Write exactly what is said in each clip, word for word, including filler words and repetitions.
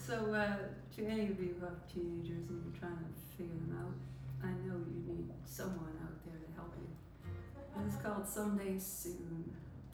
So, uh, to any of you who have teenagers and you're trying to figure them out, I know you need someone out there to help you. And it's called Someday Soon.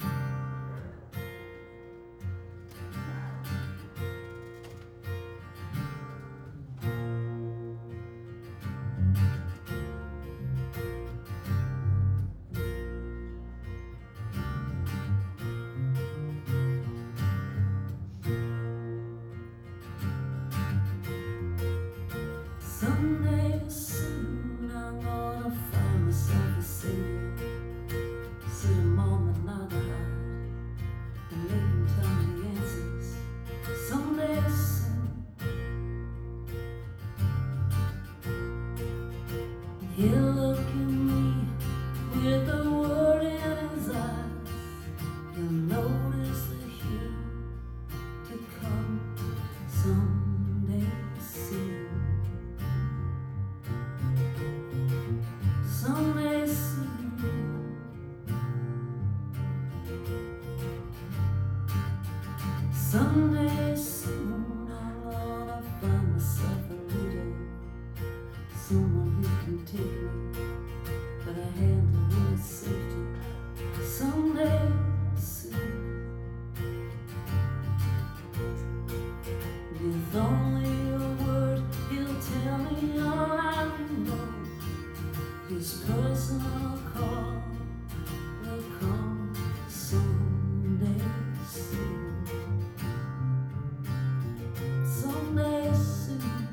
Someday soon I'm gonna find myself a savior. Sit him on another hide and make him tell me the answers. Someday soon he'll look at me with a word in his eyes. He'll notice the hue to come someday soon. Someday soon, someday soon I'm gonna find myself a leader, someone who can take me by the hand and with safety. Someday soon, with only a word he'll tell me all I know. His personal call will come someday soon. Someday soon.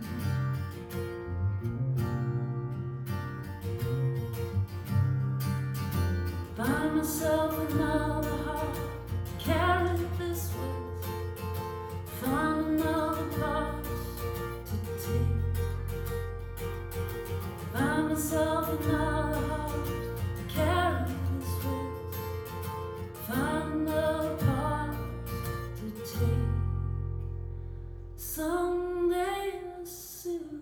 Find myself another heart, carry this weight. Find another part to take. Find myself another heart, carry this weight. Find another part to take. Someday soon.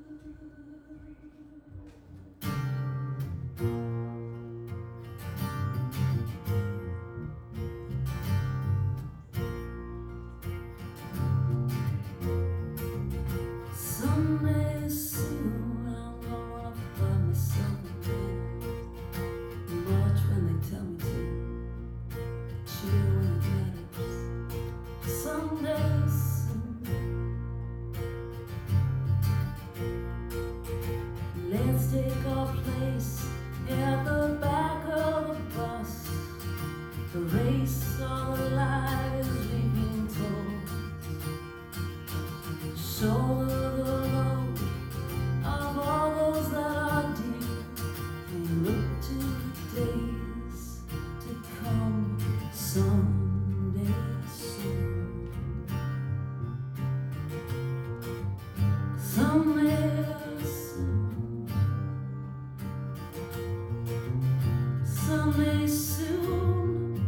Someday soon I'm gonna find myself a man. Watch when they tell me to, cheer when it matters. Someday soon. Let's take our place at the back of the bus. The race all the lives we've been told. Shoulder the load of all those that are dear, and look to the days to come someday soon. Someday soon. Someday soon.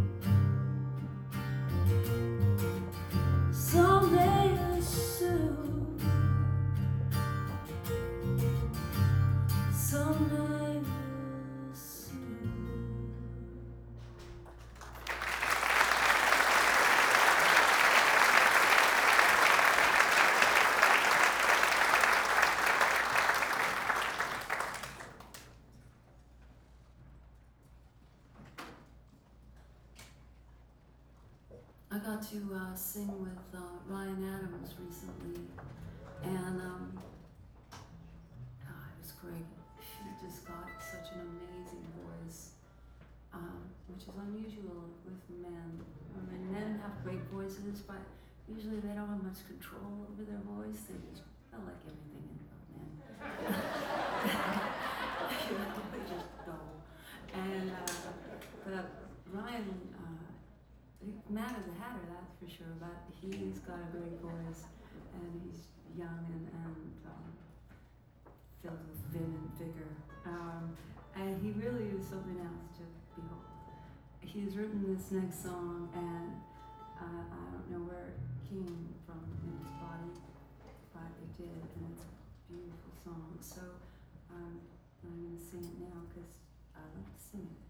Someday soon. Someday soon. I got to uh, sing with uh, Ryan Adams recently, and um, ah, it was great. She just got such an amazing voice, um, which is unusual with men. I mean, men have great voices, but usually they don't have much control over their voice. They just, I like everything about men. They just go. And uh, but Ryan, uh, Mad as a Hatter, that's for sure, but he's got a great voice, and he's young and, and um, filled with vim and vigor. Um, and he really is something else to behold. He's written this next song, and uh, I don't know where it came from in his body, but it did, and it's a beautiful song. So um, I'm going to sing it now because I love to sing it.